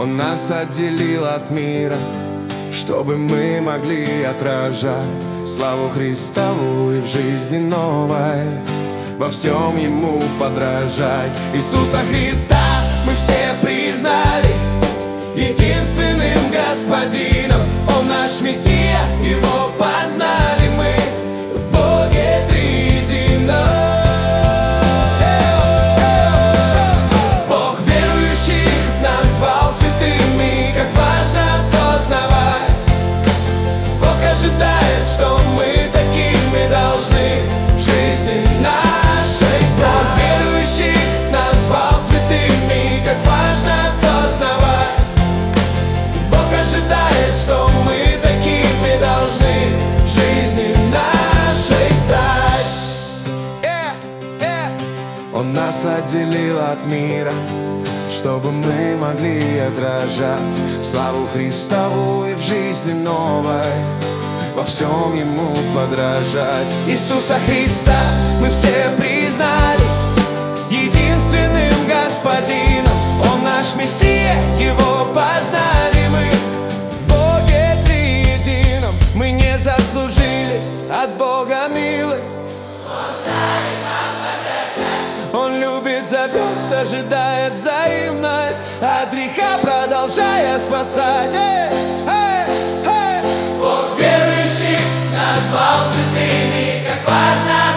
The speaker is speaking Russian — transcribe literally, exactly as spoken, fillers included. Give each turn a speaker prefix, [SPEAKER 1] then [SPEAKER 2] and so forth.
[SPEAKER 1] Он нас отделил от мира, чтобы мы могли отражать славу Христову и в жизни новой во всем Ему подражать. Иисуса Христа мы все признали единственным Господином. Он наш Мессия, Его познали мы в Боге триедином. Бог верующих назвал святыми, как важно осознавать. Бог ожидает, что мы такими должны в жизни нашей стать. Бог верующих назвал святыми, как важно осознавать. Бог ожидает, что мы такими должны в жизни нашей стать. yeah, yeah. Он нас отделил от мира, чтобы мы могли отражать славу Христову и в жизни новой во всем Ему подражать. Иисуса Христа мы все признали единственным Господином. Он наш Мессия, Его познали мы в Боге триедином. Мы не заслужили от Бога милость, Он любит, зовет, ожидает взаимность, от греха продолжая спасать. Эй, эй, эй.
[SPEAKER 2] Бог верующих назвал святыми, как важно